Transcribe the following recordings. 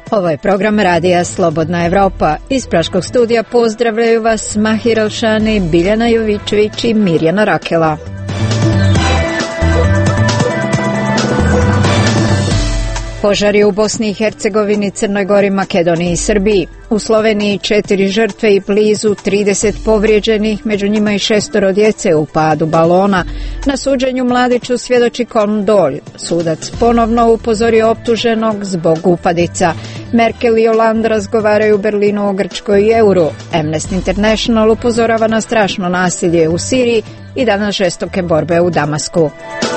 Ovo je program Radija Slobodna Evropa. Iz Praškog studija pozdravljaju vas Mahir Alšani, Biljana Jovičević i Mirjana Rakela. Požari u Bosni i Hercegovini, Crnoj Gori, Makedoniji i Srbiji. U Sloveniji 4 žrtve i blizu 30 povrijeđenih, među njima i 6 djece u padu balona. Na suđenju mladiću svjedoči Colm Doyle. Sudac ponovno upozorio optuženog zbog upadica. Merkel i Hollande razgovaraju u Berlinu o Grčkoj i euru. Amnesty International upozorava na strašno nasilje u Siriji i danas žestoke borbe u Damasku.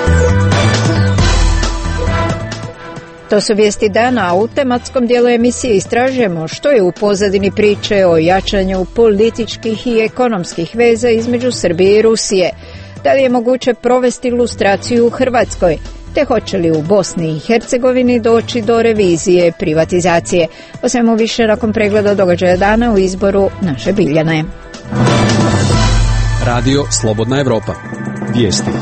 To su vijesti dana, a u tematskom dijelu emisije istražujemo što je u pozadini priče o jačanju političkih i ekonomskih veza između Srbije i Rusije. Da li je moguće provesti lustraciju u Hrvatskoj, te hoće li u Bosni i Hercegovini doći do revizije privatizacije. O svemu više nakon pregleda događaja dana u izboru naše Biljane. Radio Slobodna Evropa. Vijesti.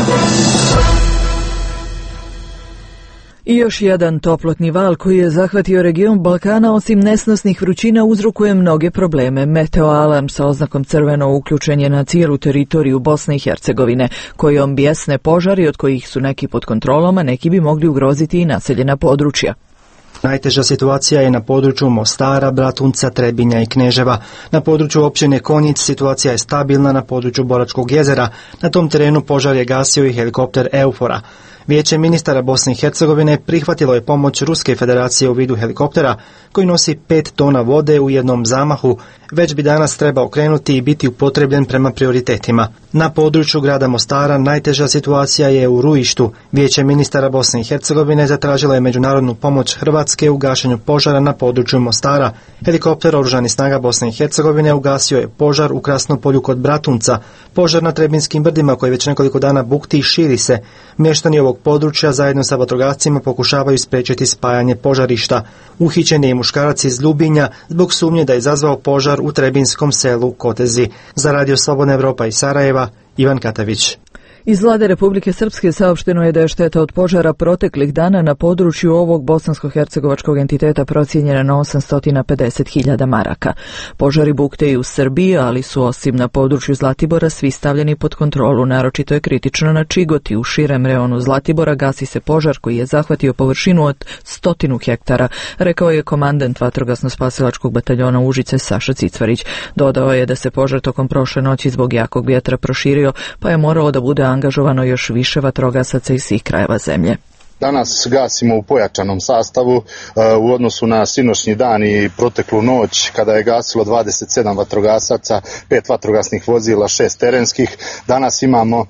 I još jedan toplotni val koji je zahvatio region Balkana osim nesnosnih vrućina uzrokuje mnoge probleme. Meteoalarm sa oznakom crveno uključen je na cijelu teritoriju Bosne i Hercegovine, kojom bijesne požari od kojih su neki pod kontrolom, a neki bi mogli ugroziti i naseljena područja. Najteža situacija je na području Mostara, Bratunca, Trebinja i Kneževa. Na području općine Konjic situacija je stabilna, na području Boračkog jezera. Na tom terenu požar je gasio i helikopter Eufora. Vijeće ministara Bosne i Hercegovine prihvatilo je pomoć Ruske federacije u vidu helikoptera koji nosi 5 tona vode u jednom zamahu, već bi danas trebao krenuti i biti upotrebljen prema prioritetima. Na području grada Mostara najteža situacija je u Ruištu. Vijeće ministara Bosne i Hercegovine zatražilo je međunarodnu pomoć Hrvatske u gašenju požara na području Mostara. Helikopter Oružanih snaga Bosne i Hercegovine ugasio je požar u Krasnopolju kod Bratunca. Požar na Trebinskim brdima koji već nekoliko dana bukti i širi se. Mještani ovog područja zajedno sa vatrogascima pokušavaju spriječiti spajanje požarišta. Uhićen je i muškarac iz Ljubinja zbog sumnje da je izazvao požar u trebinskom selu Kotezi. Za Radio Slobodna Evropa iz Sarajeva, Ivan Katavić. Iz Vlade Republike Srpske saopšteno je da je šteta od požara proteklih dana na području ovog bosansko-hercegovačkog entiteta procijenjena na 850.000 maraka. Požari bukte i u Srbiji, ali su osim na području Zlatibora svi stavljeni pod kontrolu. Naročito je kritično na Čigoti. U širem reonu Zlatibora gasi se požar koji je zahvatio površinu od 100 hektara, rekao je komandant vatrogasno-spasilačkog bataljona Užice Saša Cicvarić. Dodao je da se požar tokom prošle noći zbog jakog vjetra proširio, pa je moralo da bude angažovano još više vatrogasaca iz svih krajeva zemlje. Danas gasimo u pojačanom sastavu u odnosu na sinoćnji dan i proteklu noć kada je gasilo 27 vatrogasaca, 5 vatrogasnih vozila, 6 terenskih. Danas imamo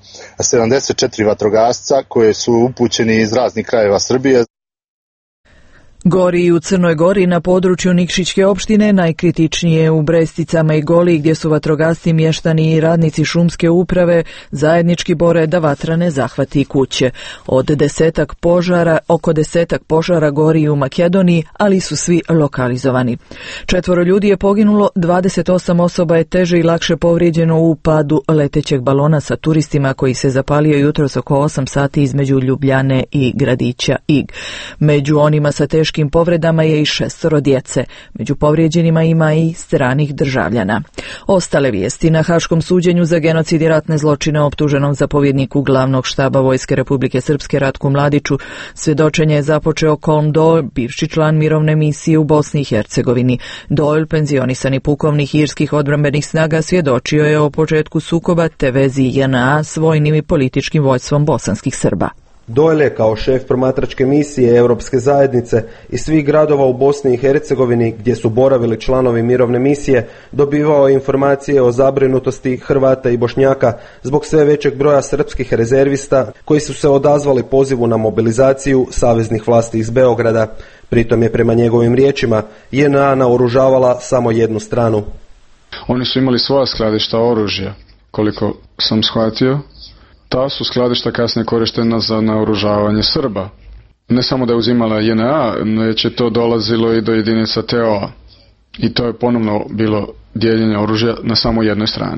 74 vatrogasca koji su upućeni iz raznih krajeva Srbije. Gori i u Crnoj Gori na području Nikšićke opštine, najkritičnije u Bresticama i Goli gdje su vatrogasci, mještani i radnici šumske uprave zajednički bore da vatra ne zahvati kuće. Oko 10 požara gori u Makedoniji, ali su svi lokalizovani. 4 ljudi je poginulo, 28 osoba je teže i lakše povrijeđeno u padu letećeg balona sa turistima koji se zapalio jutros oko 8 sati između Ljubljane i gradića Ig. Među onima sa teškim povredama je i 6 djece. Među povrijeđenima ima i stranih državljana. Ostale vijesti: na Haškom suđenju za genocid i ratne zločine optuženom zapovjedniku glavnog štaba Vojske Republike Srpske Ratku Mladiću svjedočenje je započeo Colm Doyle, bivši član mirovne misije u Bosni i Hercegovini. Doyle, penzionisani pukovnik irskih odbrambenih snaga, svjedočio je o početku sukoba te vezi JNA s vojnim i političkim vođstvom bosanskih Srba. Doyle kao šef promatračke misije Europske zajednice i svih gradova u Bosni i Hercegovini gdje su boravili članovi mirovne misije dobivao informacije o zabrinutosti Hrvata i Bošnjaka zbog sve većeg broja srpskih rezervista koji su se odazvali pozivu na mobilizaciju saveznih vlasti iz Beograda. Pritom je prema njegovim riječima JNA naoružavala samo jednu stranu. Oni su imali svoja skladišta oružja, koliko sam shvatio. Ta su skladišta kasnije korištena za naoružavanje Srba. Ne samo da je uzimala JNA, već je to dolazilo i do jedinica TO-a. I to je ponovno bilo dijeljenje oružja na samo jednoj strani.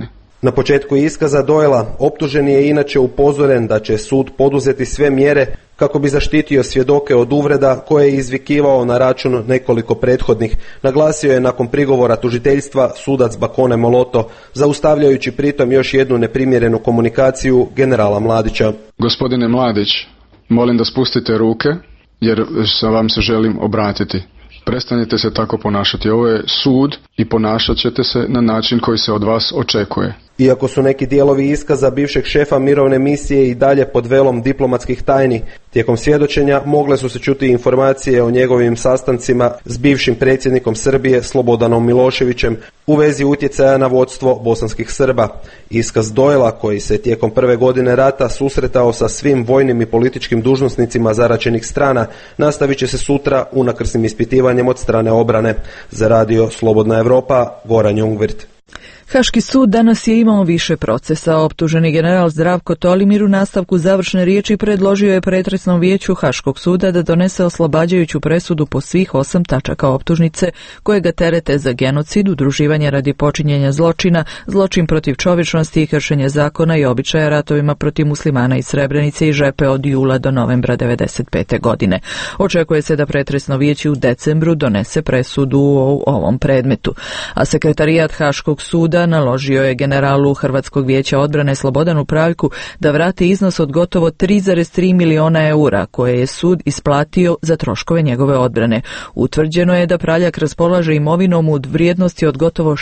Na početku iskaza Doyla optuženi je inače upozoren da će sud poduzeti sve mjere kako bi zaštitio svjedoke od uvreda koje je izvikivao na račun nekoliko prethodnih. Naglasio je nakon prigovora tužiteljstva sudac Bakone Moloto, zaustavljajući pritom još jednu neprimjerenu komunikaciju generala Mladića. Gospodine Mladić, molim da spustite ruke jer vam se želim obratiti. Prestanite se tako ponašati. Ovo je sud i ponašat ćete se na način koji se od vas očekuje. Iako su neki dijelovi iskaza bivšeg šefa mirovne misije i dalje pod velom diplomatskih tajni, tijekom svjedočenja mogle su se čuti informacije o njegovim sastancima s bivšim predsjednikom Srbije Slobodanom Miloševićem u vezi utjecaja na vodstvo bosanskih Srba. Iskaz Doyla, koji se tijekom prve godine rata susretao sa svim vojnim i političkim dužnosnicima zaraćenih strana, nastavit će se sutra unakrsnim ispitivanjem od strane obrane. Za radio Slobodna Evropa, Goran Jungwirth. Haški sud danas je imao više procesa. Optuženi general Zdravko Tolimir u nastavku završne riječi predložio je pretresnom vijeću Haškog suda da donese oslobađajuću presudu po svih 8 tačaka optužnice koje ga terete za genocid, udruživanje radi počinjenja zločina, zločin protiv čovječnosti i kršenje zakona i običaja ratovima protiv muslimana iz Srebrenice i Žepe od jula do novembra 1995. godine. Očekuje se da pretresno vijeće u decembru donese presudu u ovom predmetu. A sekretarijat Haškog suda naložio je generalu Hrvatskog vijeća odbrane Slobodanu Praljku da vrati iznos od gotovo 3,3 miliona eura koje je sud isplatio za troškove njegove odbrane. Utvrđeno je da Praljak raspolaže imovinom u vrijednosti od gotovo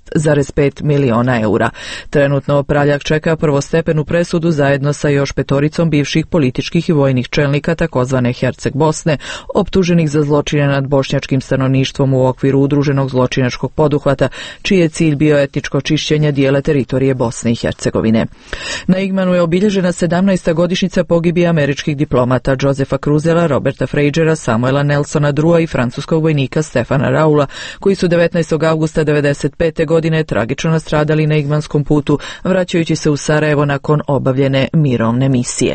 6,5 miliona eura. Trenutno Praljak čeka prvostepenu presudu zajedno sa još 5 bivših političkih i vojnih čelnika takozvane Herceg Bosne, optuženih za zločine nad bošnjačkim stanovništvom u okviru udruženog zločinačkog poduhvata, čiji je cilj bio etničko čišćenja dijela teritorije Bosne i Hercegovine. Na Igmanu je obilježena 17. godišnjica pogibije američkih diplomata Josepha Cruzela, Roberta Fragera, Samuela Nelsona Drua i francuskog vojnika Stefana Raula, koji su 19. augusta 1995. godine tragično nastradali na Igmanskom putu, vraćajući se u Sarajevo nakon obavljene mirovne misije.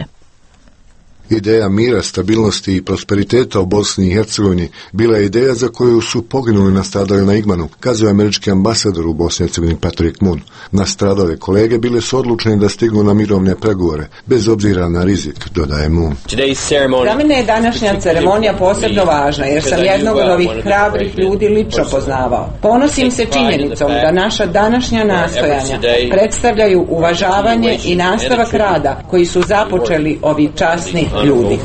Ideja mira, stabilnosti i prosperiteta u Bosni i Hercegovini bila je ideja za koju su poginuli nastradali na Igmanu, kazao američki ambasador u Bosni i Hercegovini Patrick Moon. Nastradale kolege bile su odlučene da stignu na mirovne pregovore, bez obzira na rizik, dodaje Moon. Za mene je današnja ceremonija posebno važna, jer sam jednog od ovih hrabrih ljudi lično poznavao. Ponosim se činjenicom da naša današnja nastojanja predstavljaju uvažavanje i nastavak rada koji su započeli ovi časni ljudi.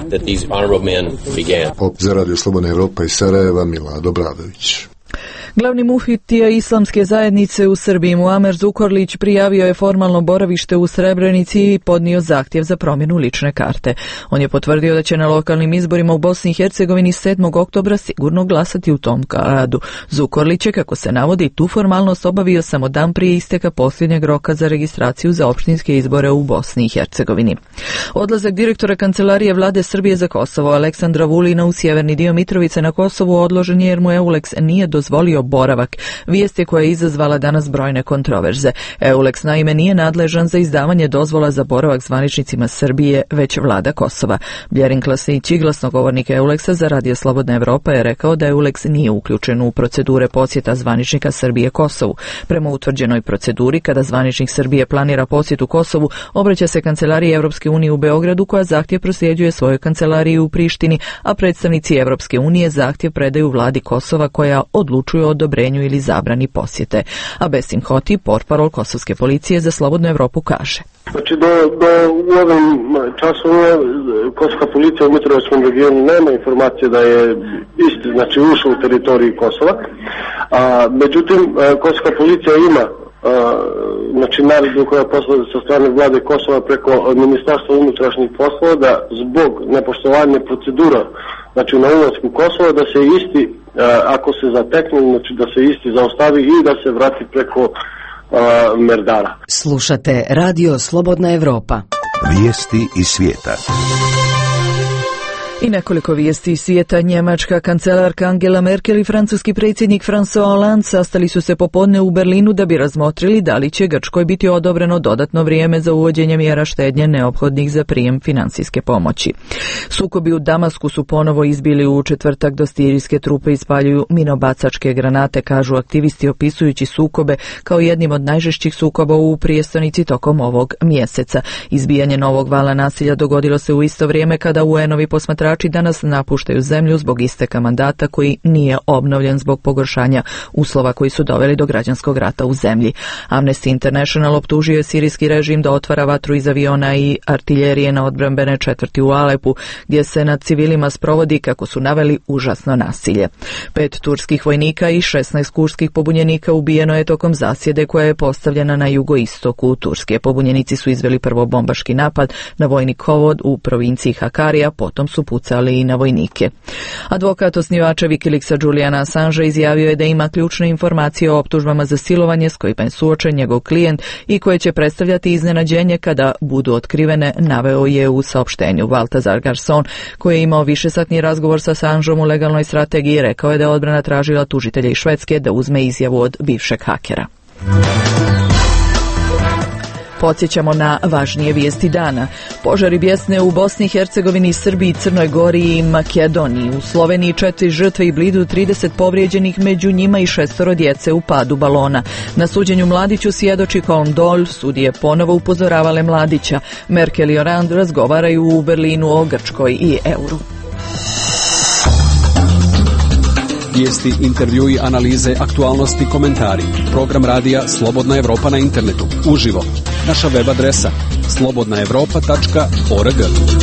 Za radio Slobodna Evropa iz Sarajeva, Milad Obradović. Glavni muftija islamske zajednice u Srbiji Muamer Zukorlić prijavio je formalno boravište u Srebrenici i podnio zahtjev za promjenu lične karte. On je potvrdio da će na lokalnim izborima u Bosni i Hercegovini 7. oktobra sigurno glasati u tom gradu. Zukorlić je, kako se navodi, tu formalnost obavio samo dan prije isteka posljednjeg roka za registraciju za opštinske izbore u Bosni i Hercegovini. Odlazak direktora Kancelarije Vlade Srbije za Kosovo Aleksandra Vulina u sjeverni dio Mitrovice na Kosovu odložen je jer mu EULEX nije dozvolio boravak. Vijest je koja je izazvala danas brojne kontroverze. EULEX naime nije nadležan za izdavanje dozvola za boravak zvaničnicima Srbije, već vlada Kosova. Bjerin Klasnić, glasnogovornik EULEX-a za radio Slobodna Evropa, je rekao da EULEX nije uključen u procedure posjeta zvaničnika Srbije Kosovu. Prema utvrđenoj proceduri, kada zvaničnik Srbije planira posjet u Kosovu, obraća se Kancelariji Evropske unije u Beogradu, koja zahtjev prosljeđuje svojoj kancelariji u Prištini, a predstavnici Evropske unije zahtjev predaju vladi Kosova, koja odlučuje o odobrenju ili zabrani posjete. A Besim Hoti, portparol kosovske policije za Slobodnu Evropu, kaže: Znači, u ovim časovima kosovska policija u Mitrovičkom regionu nema informacije da je ušao u teritoriju Kosova. Međutim, kosovska policija ima naredbu koja je poslala sa strane vlade Kosova preko Ministarstva unutrašnjih poslova da zbog nepoštovanja procedura na ulasku Kosova da se isti, ako se zatekne, da se isti zaustavi i da se vrati preko Merdara. Slušate Radio Slobodna Evropa. Vijesti iz svijeta. I nekoliko vijesti iz svijeta. Njemačka kancelarka Angela Merkel i francuski predsjednik François Hollande sastali su se popodne u Berlinu da bi razmotrili da li će Grčkoj biti odobreno dodatno vrijeme za uvođenje mjera štednje neophodnih za prijem financijske pomoći. Sukobi u Damasku su ponovo izbili u četvrtak, do sirijske trupe ispaljuju minobacačke granate, kažu aktivisti opisujući sukobe kao jednim od najžešćih sukoba u prijestolnici tokom ovog mjeseca. Izbijanje novog vala nasilja dogodilo se u isto vrijeme kada UN-ovi posmatrači danas napuštaju zemlju zbog isteka mandata koji nije obnovljen zbog pogoršanja uslova koji su doveli do građanskog rata u zemlji. Amnesty International optužio je sirijski režim da otvara vatru iz aviona i artiljerije na odbrambene četvrti u Alepu, gdje se nad civilima sprovodi, kako su naveli, užasno nasilje. 5 turskih vojnika i 16 kurdskih pobunjenika ubijeno je tokom zasjede koja je postavljena na jugoistoku Turske. Pobunjenici su izveli prvo bombaški napad na vojni kovod u provinciji Hakarija, potom su pucali i na vojnike. Advokat osnivača Wikileaksa Juliana Assange izjavio je da ima ključne informacije o optužbama za silovanje s kojima je suočen njegov klijent i koje će predstavljati iznenađenje kada budu otkrivene, naveo je u saopštenju. Baltazar Garson, koji je imao višesatni razgovor sa Assangeom u legalnoj strategiji, rekao je da je odbrana tražila tužitelja iz Švedske da uzme izjavu od bivšeg hakera. Podsjećamo na važnije vijesti dana. Požari bjesne u Bosni i Hercegovini, Srbiji, Crnoj Gori i Makedoniji. U Sloveniji 4 žrtve i blizu 30 povrijeđenih, među njima i 6 djece u padu balona. Na suđenju Mladiću svjedoči Colm Doyle, sudije ponovo upozoravale Mladića. Merkel i Hollande razgovaraju u Berlinu o Grčkoj i euru. Vijesti, intervjui, analize, aktualnosti, komentari. Program radija Slobodna Evropa na internetu. Uživo. Naša web adresa slobodnaevropa.org.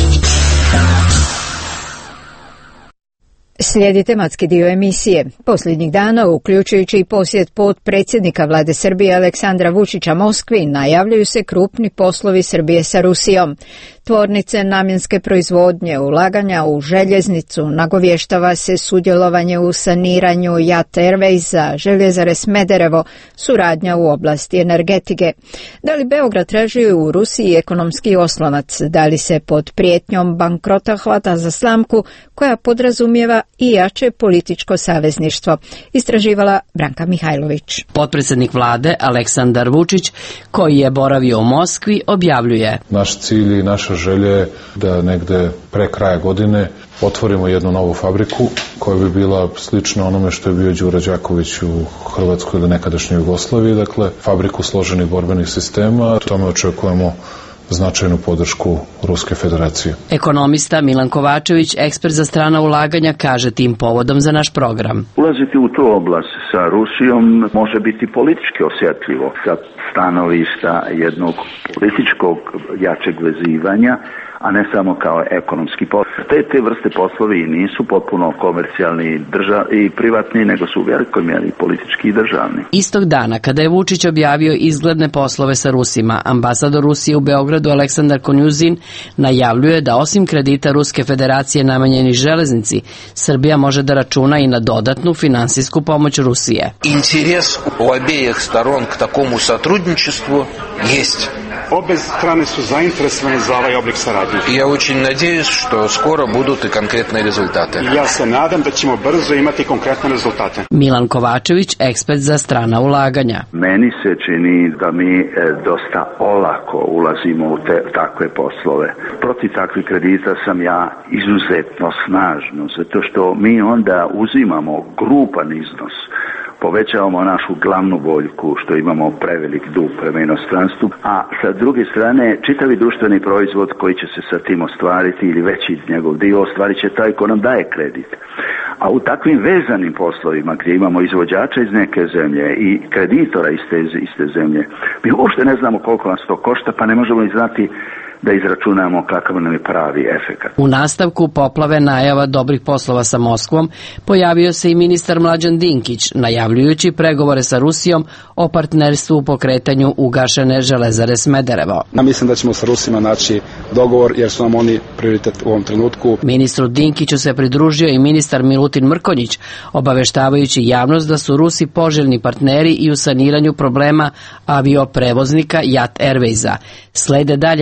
Slijedi tematski dio emisije. Posljednjih dana, uključujući i posjet potpredsjednika vlade Srbije Aleksandra Vučića Moskvi, najavljuju se krupni poslovi Srbije sa Rusijom. Tvornice namjenske proizvodnje, ulaganja u željeznicu, nagovještava se sudjelovanje u saniranju Jat Airwaysa, željezare Smederevo, suradnja u oblasti energetike. Da li Beograd traži u Rusiji ekonomski oslonac? Da li se pod prijetnjom bankrota hvata za slamku koja podrazumijeva i jače političko savezništvo? Istraživala Branka Mihajlović. Potpredsjednik vlade Aleksandar Vučić, koji je boravio u Moskvi, objavljuje: Naš cilj i naša želja je da negde pre kraja godine otvorimo jednu novu fabriku koja bi bila slična onome što je bio Đuro Đaković u Hrvatskoj ili nekadašnjoj Jugoslaviji, dakle fabriku složenih borbenih sistema. Tome očekujemo značajnu podršku Ruske federacije. Ekonomista Milan Kovačević, ekspert za strana ulaganja, kaže tim povodom za naš program: Ulaziti u tu oblast sa Rusijom može biti politički osjetljivo sa stanovišta jednog političkog jačeg vezivanja, a ne samo kao ekonomski posao. Te vrste poslovi nisu potpuno komercijalni i privatni, nego su u velikoj mjeri politički i državni. Istog dana, kada je Vučić objavio izgledne poslove sa Rusima, ambasador Rusije u Beogradu Aleksandar Konjuzin najavljuje da osim kredita Ruske federacije namenjeni železnici, Srbija može da računa i na dodatnu finansijsku pomoć Rusije. Interes u obeh staron k takomu satrudničestvu jest. Obe strane su zainteresovane za ovaj oblik saradnje. Ja очень надеюсь, что скоро будут и конкретные результаты. Ja se nadam da ćemo brzo imati konkretne rezultate. Milan Kovačević, ekspert za strana ulaganja. Meni se čini da mi dosta olako ulazimo u takve poslove. Protiv takvih kredita sam ja izuzetno snažno, zato što mi onda uzimamo grupan iznos, povećavamo našu glavnu boljku što imamo prevelik dug prema inostranstvu, a sa druge strane čitavi društveni proizvod koji će se sa tim ostvariti ili veći njegov dio ostvarit će taj ko nam daje kredit. A u takvim vezanim poslovima gdje imamo izvođača iz neke zemlje i kreditora iz te zemlje, mi uopšte ne znamo koliko nas to košta, pa ne možemo ni znati da izračunamo kakav nam je pravi efekat. U nastavku poplave najava dobrih poslova sa Moskvom pojavio se i ministar Mlađan Dinkić, najavljujući pregovore sa Rusijom o partnerstvu u pokretanju ugašene železare Smederevo. Ja mislim da ćemo sa Rusima naći dogovor jer su nam oni prioritet u ovom trenutku. Ministru Dinkiću se pridružio i ministar Milutin Mrkonjić, obaveštavajući javnost da su Rusi poželjni partneri i u saniranju problema avioprevoznika Jat Airwaysa. Slede dalje najave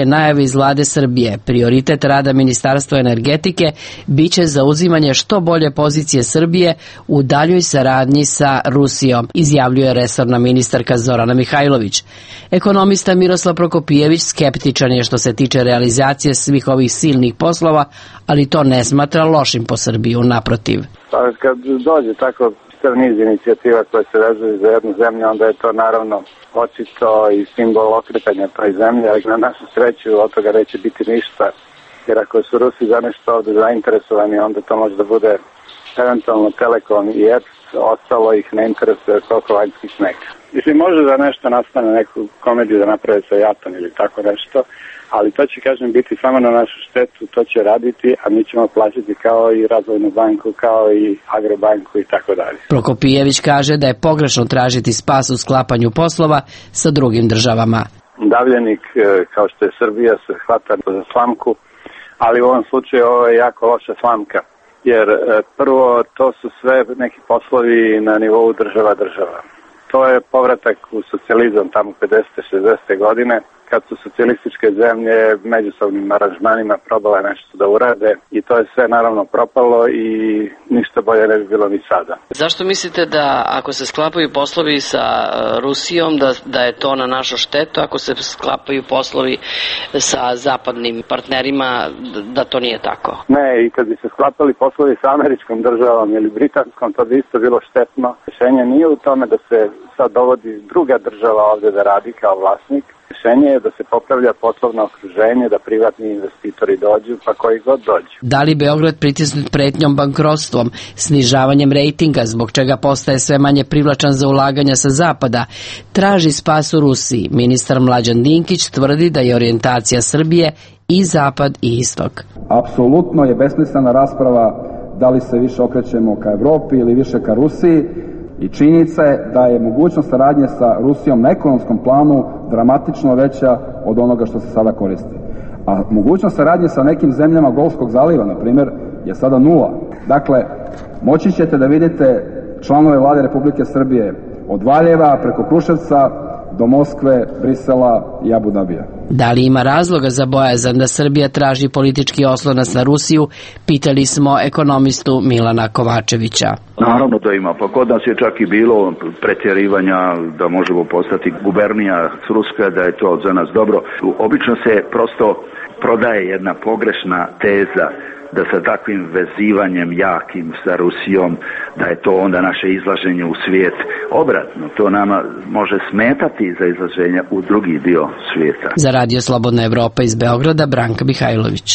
iz vlade Srbije, prioritet rada Ministarstva energetike biće zauzimanje što bolje pozicije Srbije u daljoj saradnji sa Rusijom, izjavljuje resorna ministarka Zorana Mihajlović. Ekonomista Miroslav Prokopijević skeptičan je što se tiče realizacije svih ovih silnih poslova, ali to ne smatra lošim po Srbiju, naprotiv. Pa kad dođe tako niz inicijativa koje se vezuju za jednu zemlju, onda je to naravno očito i simbol okretanja toj zemlji, ali na našu sreću od toga neće biti ništa, jer ako su Rusi za nešto ovde zainteresovani, onda to može da bude eventualno Telekom i EPS, ostalo ih ne interesuje koliko vanjskih snega. Mislim, može da nešto nastane, neku komediju da naprave sa jatom ili tako nešto, ali to će, kažem, biti samo na našu štetu, to će raditi, a mi ćemo plaćati kao i Razvojnu banku, kao i Agrobanku i tako dalje. Prokopijević kaže da je pogrešno tražiti spas u sklapanju poslova sa drugim državama. Davljenik, kao što je Srbija, se hvata za slamku, ali u ovom slučaju ovo je jako loša slamka, jer prvo to su sve neki poslovi na nivou država. To je povratak u socijalizam tamo 50. 60. godine, kad su socijalističke zemlje međusobnim aranžmanima probale nešto da urade i to je sve naravno propalo i ništa bolje ne bi bilo ni sada. Zašto mislite da ako se sklapaju poslovi sa Rusijom da je to na našu štetu, ako se sklapaju poslovi sa zapadnim partnerima da to nije tako? Ne, i kad bi se sklapali poslovi sa američkom državom ili britanskom, to bi isto bilo štetno. Rješenje nije u tome da se sad dovodi druga država ovde da radi kao vlasnik. Rješenje je da se popravlja poslovno okruženje, da privatni investitori dođu, pa koji god dođu. Da li Beograd pritisnut pretnjom bankrotstvom, snižavanjem rejtinga, zbog čega postaje sve manje privlačan za ulaganja sa zapada, traži spas u Rusiji? Ministar Mlađan Dinkić tvrdi da je orijentacija Srbije i zapad i istok. Apsolutno je besmislena rasprava da li se više okrećemo ka Evropi ili više ka Rusiji. I činjenica je da je mogućnost saradnje sa Rusijom na ekonomskom planu dramatično veća od onoga što se sada koristi. A mogućnost saradnje sa nekim zemljama Golfskog zaliva, na primjer, je sada nula. Dakle, moći ćete da vidite članove vlade Republike Srbije od Valjeva preko Kruševca do Moskve, Brisela i Abu Dabija. Da li ima razloga za bojazan da Srbija traži politički oslonac na Rusiju, pitali smo ekonomistu Milana Kovačevića. Naravno da ima, pa kod nas je čak i bilo pretjerivanja da možemo postati gubernija Ruska, da je to za nas dobro. Obično se prosto prodaje jedna pogrešna teza da sa takvim vezivanjem jakim sa Rusijom, da je to onda naše izlaženje u svijet. Obratno, to nama može smetati za izlaženje u drugi dio svijeta. Za Radio Slobodna Evropa iz Beograda, Branka Mihajlović.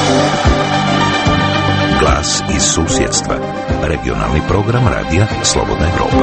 Glas iz susjedstva. Regionalni program Radija Slobodna Evropa.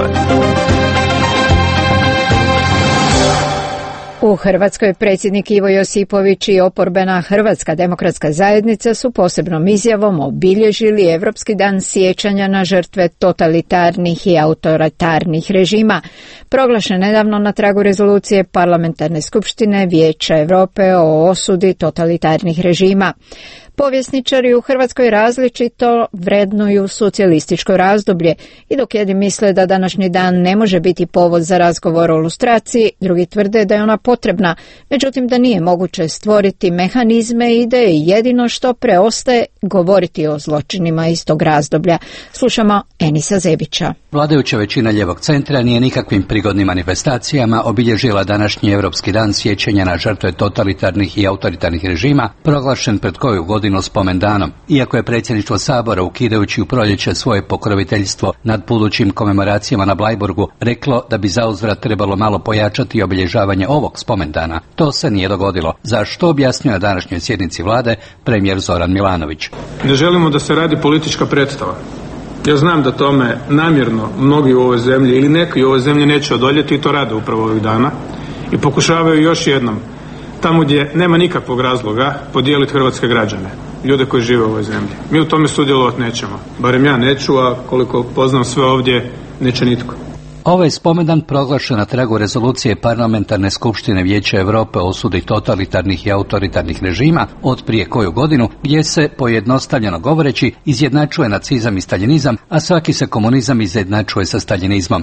U Hrvatskoj predsjednik Ivo Josipović i oporbena Hrvatska demokratska zajednica su posebnom izjavom obilježili Europski dan sjećanja na žrtve totalitarnih i autoritarnih režima, proglašen nedavno na tragu rezolucije Parlamentarne skupštine Vijeća Europe o osudi totalitarnih režima. Povjesničari u Hrvatskoj različito vrednuju socijalističko razdoblje i dok jedni misle da današnji dan ne može biti povod za razgovor o lustraciji, drugi tvrde da je ona potrebna, međutim da nije moguće stvoriti mehanizme i da je jedino što preostaje govoriti o zločinima iz tog razdoblja. Slušamo Enisa Zebića. Vladajuća većina lijevog centra nije nikakvim prigodnim manifestacijama obilježila današnji Europski dan sjećanja na žrtve totalitarnih i autoritarnih režima, proglašen pred koju godinu spomendanom. Iako je predsjedništvo Sabora, ukidajući u proljeće svoje pokroviteljstvo nad budućim komemoracijama na Blajburgu, reklo da bi zauzvrat trebalo malo pojačati obilježavanje ovog spomendana, to se nije dogodilo. Za što objasnio na današnjoj sjednici vlade premijer Zoran Milanović. Ne želimo da se radi politička predstava. Ja znam da tome namjerno mnogi u ovoj zemlji ili neki u ovoj zemlji neće odoljeti i to rade upravo ovih dana i pokušavaju još jednom tamo gdje nema nikakvog razloga podijeliti hrvatske građane, ljude koji žive u ovoj zemlji. Mi u tome sudjelovati nećemo. Barem ja neću, a koliko poznam sve ovdje, neće nitko. Ovaj spomendan proglašen na tragu rezolucije Parlamentarne skupštine Vijeća Europe o osudi totalitarnih i autoritarnih režima od prije koju godinu, gdje se, pojednostavljeno govoreći, izjednačuje nacizam i staljinizam, a svaki se komunizam izjednačuje sa staljinizmom.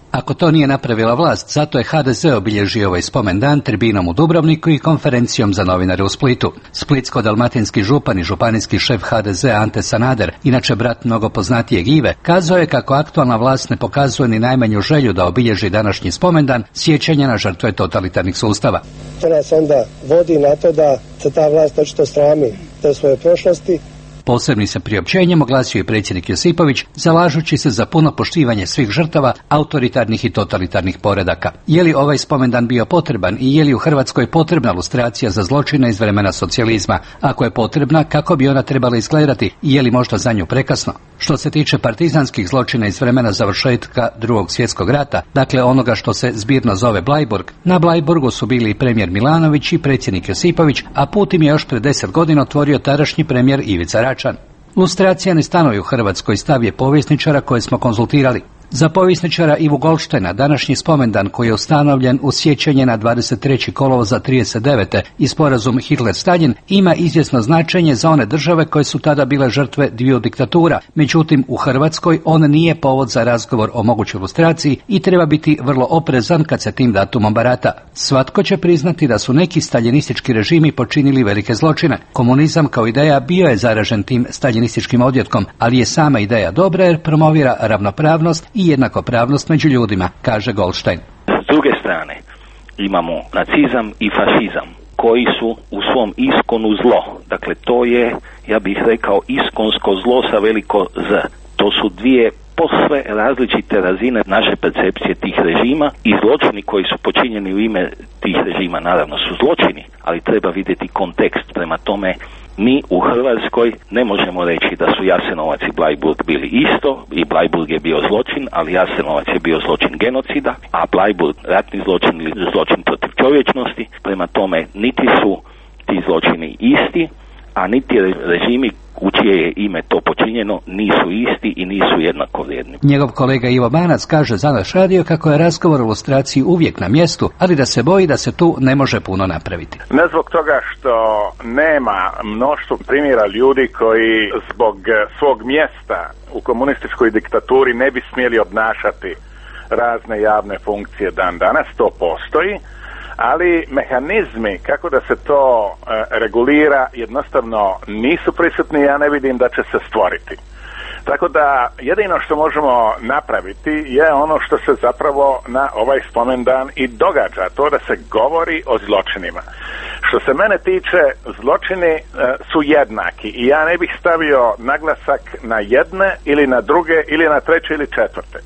Ako to nije napravila vlast, zato je HDZ obilježio ovaj spomendan tribinom u Dubrovniku i konferencijom za novinare u Splitu. Splitsko-dalmatinski župan i županijski šef HDZ Ante Sanader, inače brat mnogo poznatijeg Ive, kazao je kako aktualna vlast ne pokazuje ni najmanju želju da obilježi današnji spomendan sjećanja na žrtve totalitarnih sustava. To nas onda vodi na to da se ta vlast očito srami te svoje prošlosti. Posebnim se priopćenjem oglasio i predsjednik Josipović, zalažući se za puno poštivanje svih žrtava autoritarnih i totalitarnih poredaka. Je li ovaj spomendan bio potreban i je li u Hrvatskoj potrebna lustracija za zločine iz vremena socijalizma? Ako je potrebna, kako bi ona trebala izgledati i je li možda za nju prekasno? Što se tiče partizanskih zločina iz vremena završetka Drugog svjetskog rata, dakle onoga što se zbirno zove Bleiburg, na Bleiburgu su bili i premijer Milanović i predsjednik Josipović, a put im je još pred 10 godina otvorio tadašnji premijer Ivica Račan. Lustracija ne stanuje u Hrvatskoj, stav je povjesničara koje smo konzultirali. Za povjesničara Ivu Goldsteina današnji spomendan koji je ustanovljen u sjećanje na 23. kolovoza 39. i sporazum Hitler-Stalin ima izvjesno značenje za one države koje su tada bile žrtve dviju diktatura. Međutim, u Hrvatskoj on nije povod za razgovor o mogućoj lustraciji i treba biti vrlo oprezan kad se tim datumom barata. Svatko će priznati da su neki staljinistički režimi počinili velike zločine. Komunizam kao ideja bio je zaražen tim staljinističkim odjetkom, ali je sama ideja dobra jer promovira ravnopravnost i jednakopravnost među ljudima, kaže Goldstein. S druge strane, imamo nacizam i fašizam, koji su u svom iskonu zlo. Dakle, to je, ja bih rekao, iskonsko zlo sa veliko Z. To su dvije posve različite razine naše percepcije tih režima i zločini koji su počinjeni u ime tih režima naravno su zločini, ali treba vidjeti kontekst. Prema tome, mi u Hrvatskoj ne možemo reći da su Jasenovac i Bleiburg bili isto i Bleiburg je bio zločin, ali Jasenovac je bio zločin genocida, a Bleiburg ratni zločin ili zločin protiv čovječnosti. Prema tome, niti su ti zločini isti, a niti režimi u čije je ime to počinjeno nisu isti i nisu jednako vrijedni. Njegov kolega Ivo Banac kaže za naš radio kako je razgovor o lustraciji uvijek na mjestu, ali da se boji da se tu ne može puno napraviti. Ne zbog toga što nema mnoštvo primjera ljudi koji zbog svog mjesta u komunističkoj diktaturi ne bi smjeli obnašati razne javne funkcije dan danas, to postoji, ali mehanizmi kako da se to regulira jednostavno nisu prisutni, ja ne vidim da će se stvoriti. Tako da jedino što možemo napraviti je ono što se zapravo na ovaj spomendan i događa, to da se govori o zločinima. Što se mene tiče, zločini su jednaki i ja ne bih stavio naglasak na jedne ili na druge ili na treće ili četvrte.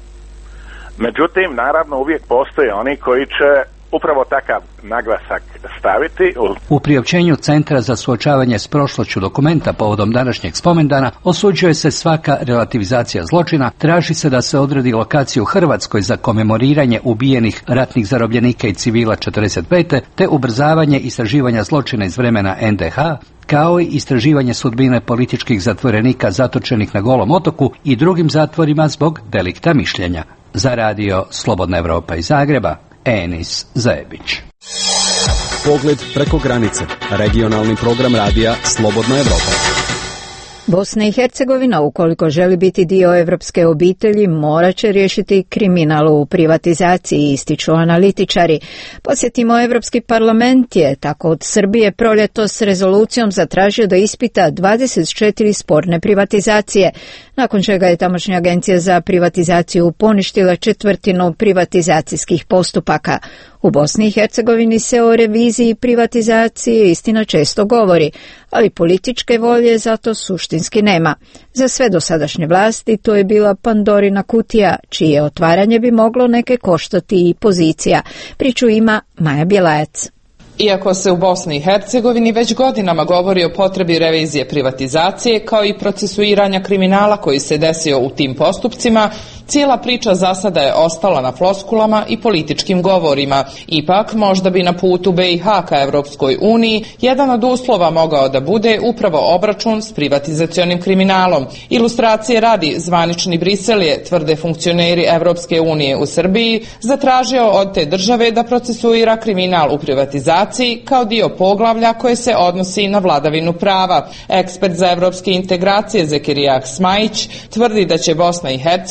Međutim, naravno uvijek postoje oni koji će upravo takav naglasak staviti. U priopćenju Centra za suočavanje s prošlošću dokumenta povodom današnjeg spomendana osuđuje se svaka relativizacija zločina, traži se da se odredi lokacija u Hrvatskoj za komemoriranje ubijenih ratnih zarobljenika i civila 45. te ubrzavanje istraživanja zločina iz vremena NDH, kao i istraživanje sudbine političkih zatvorenika zatočenih na Golom otoku i drugim zatvorima zbog delikta mišljenja. Za radio Slobodna Evropa iz Zagreba, Enis Zajebić. Pogled preko granice. Regionalni program radija Slobodna Evropa. Bosna i Hercegovina, ukoliko želi biti dio evropske obitelji, morat će riješiti kriminal u privatizaciji, ističu analitičari. Podsjetimo, Evropski parlament je tako od Srbije proljetos rezolucijom zatražio da ispita 24 sporne privatizacije, nakon čega je tamošnja agencija za privatizaciju poništila 1/4 privatizacijskih postupaka. U Bosni i Hercegovini se o reviziji privatizacije istina često govori, ali političke volje za to suštinski nema. Za sve dosadašnje vlasti to je bila Pandorina kutija, čije otvaranje bi moglo neke koštati i pozicija. Priču ima Maja Bjelajac. Iako se u Bosni i Hercegovini već godinama govori o potrebi revizije privatizacije kao i procesuiranja kriminala koji se desio u tim postupcima, cijela priča za sada je ostala na floskulama i političkim govorima. Ipak, možda bi na putu BiH ka Evropskoj uniji jedan od uslova mogao da bude upravo obračun s privatizacionim kriminalom. Ilustracije radi, zvanični Brisel je, tvrde funkcioneri Evropske unije u Srbiji, zatražio od te države da procesuira kriminal u privatizaciji kao dio poglavlja koje se odnosi na vladavinu prava. Ekspert za evropske integracije Zekirija Smajić tvrdi da će Bosna i Hercegovina u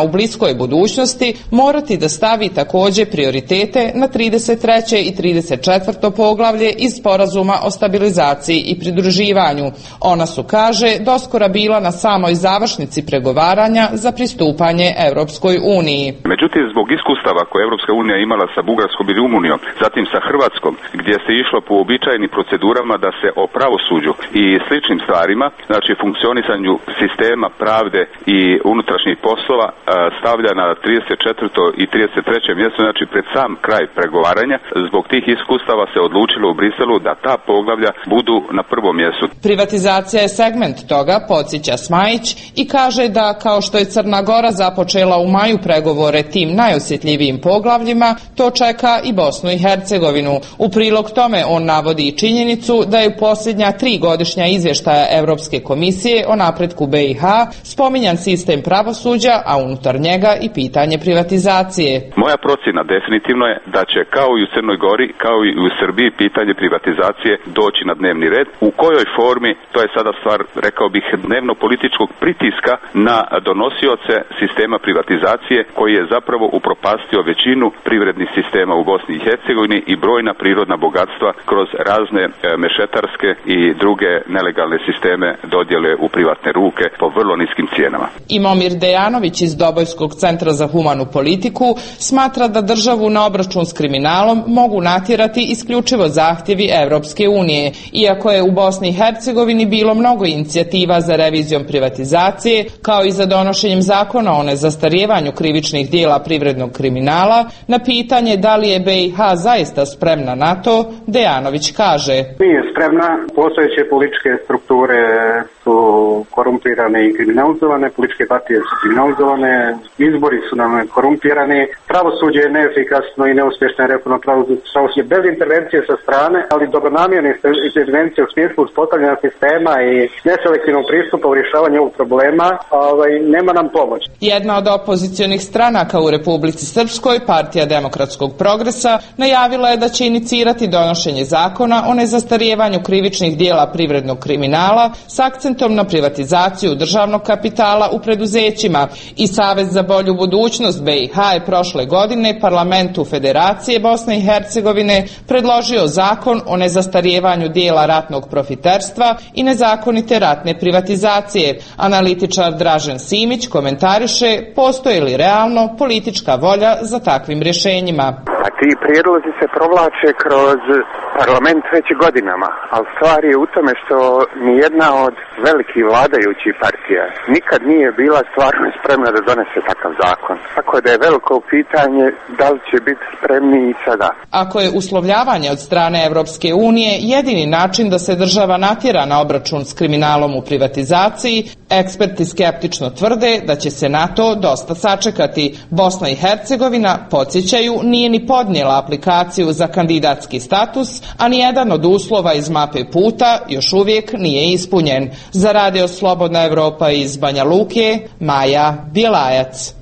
u bliskoj budućnosti morati da stavi također prioritete na 33. i 34. poglavlje iz sporazuma o stabilizaciji i pridruživanju. Ona su, kaže, doskora bila na samoj završnici pregovaranja za pristupanje Europskoj uniji. Međutim, zbog iskustava koje Europska unija imala sa Bugarskom i Rumunijom, zatim sa Hrvatskom, gdje se išlo po uobičajenim procedurama da se o pravosuđu i sličnim stvarima, znači funkcionisanju sistema pravde i unutrašnjih poslova, stavlja na 34. i 33. mjesto, znači pred sam kraj pregovaranja. Zbog tih iskustava se odlučilo u Briselu da ta poglavlja budu na prvom mjestu. Privatizacija je segment toga, podsjeća Smajić, i kaže da kao što je Crna Gora započela u maju pregovore tim najosjetljivijim poglavljima, to čeka i Bosnu i Hercegovinu. U prilog tome on navodi i činjenicu da je u posljednja 3 godišnja izvještaja Europske komisije o napretku BiH spominjan sistem pravosuđa, a unutar njega i pitanje privatizacije. Moja procjena definitivno je da će kao i u Crnoj Gori, kao i u Srbiji, pitanje privatizacije doći na dnevni red. U kojoj formi, to je sada stvar, rekao bih, dnevno političkog pritiska na donosioce sistema privatizacije koji je zapravo upropastio većinu privrednih sistema u Bosni i Hercegovini i brojna prirodna bogatstva kroz razne mešetarske i druge nelegalne sisteme dodjele u privatne ruke po vrlo niskim cijenama. I Momir Dejanović iz Dobojskog centra za humanu politiku smatra da državu na obračun s kriminalom mogu natjerati isključivo zahtjevi Europske unije. Iako je u Bosni i Hercegovini bilo mnogo inicijativa za revizijom privatizacije, kao i za donošenjem zakona o nezastarijevanju krivičnih dijela privrednog kriminala, na pitanje da li je BiH zaista spremna na to, Dejanović kaže: Nije spremna, postojeće političke strukture su korumpirane i kriminalizovane, političke partije su kriminalizovane, izbori su nam korumpirani, pravosuđe je neefikasno i neuspješna reforma pravosuđa bez intervencije sa strane, ali dobronamjerne intervencije u smislu uspostavljanja sistema i neselektivnog pristupa u rješavanju ovog problema nema nam pomoć. Jedna od opozicionih stranaka u Republici Srpskoj, Partija demokratskog progresa, najavila je da će inicirati donošenje zakona o nezastarijevanju krivičnih dijela privrednog kriminala s akcentom na privatizaciju državnog kapitala u preduzećima, i Savez za bolju budućnost BiH je prošle godine Parlamentu Federacije Bosne i Hercegovine predložio zakon o nezastarijevanju dijela ratnog profiterstva i nezakonite ratne privatizacije. Analitičar Dražen Simić komentariše postoji li realno politička volja za takvim rješenjima. A ti prijedlozi se provlače kroz parlament već godinama, ali stvar je u tome što nijedna od velikih vladajućih partija nikad nije bila stvarno spremna da donese takav zakon. Tako da je veliko pitanje da li će biti spremni i sada. Ako je uslovljavanje od strane Europske unije jedini način da se država natjera na obračun s kriminalom u privatizaciji, eksperti skeptično tvrde da će se na to dosta sačekati. Bosna i Hercegovina, podsjećaju, nije ni podnijela aplikaciju za kandidatski status, a nijedan od uslova iz mape puta još uvijek nije ispunjen. Za Radio Slobodna Evropa iz Banja Luke, Maja Bjelajac.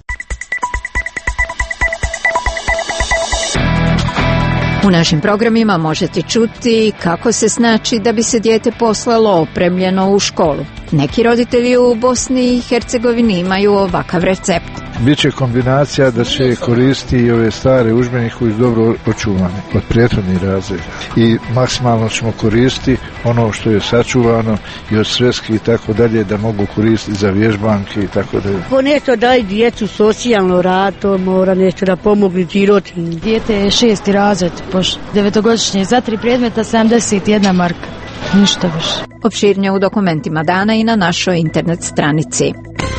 U našim programima možete čuti kako se snaći da bi se dijete poslalo opremljeno u školu. Neki roditelji u Bosni i Hercegovini imaju ovakav recept. Biće kombinacija da će koristiti i ove stare udžbenike koji su dobro očuvane od prethodnih razreda i maksimalno ćemo koristiti ono što je sačuvano i od sveski i tako dalje, da mogu koristiti za vježbanke i tako dalje. Ko nešto daje djecu socijalno rad, to mora nešto da pomogli ti roditelji. Dijete je 6. razred, 9-godišnje, za 3 predmeta 71 marka. Ništa više. Opširnije u dokumentima dana i na našoj internet stranici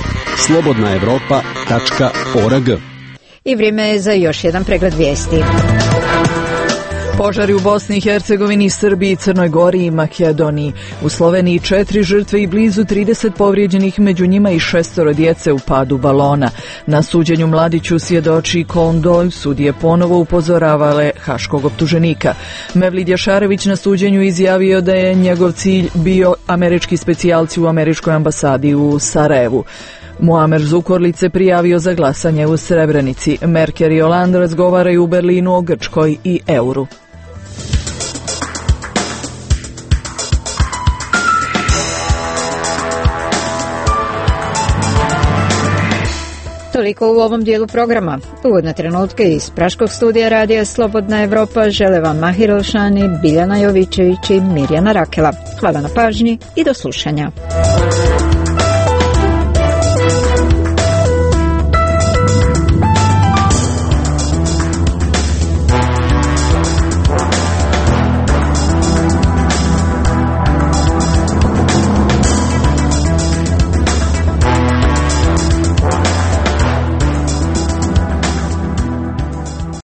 slobodnaevropa.org. I vrijeme je za još jedan pregled vijesti. Požari u Bosni i Hercegovini, Srbiji, Crnoj Gori i Makedoniji. U Sloveniji 4 žrtve i blizu 30 povrijeđenih, među njima i 6 djece u padu balona. Na suđenju mladiću svjedoči Colin Doyle, sudije ponovo upozoravale haškog optuženika. Mevlid Jašarević na suđenju izjavio da je njegov cilj bio američki specijalci u američkoj ambasadi u Sarajevu. Muamer Zukorlić se prijavio za glasanje u Srebrenici. Merkel i Hollande razgovaraju u Berlinu o Grčkoj i euru. Toliko u ovom dijelu programa. Uvodne trenutke iz Praškog studija radija Slobodna Evropa žele vam Mahir Elšani, Biljana Jovičević i Mirjana Rakela. Hvala na pažnji i do slušanja.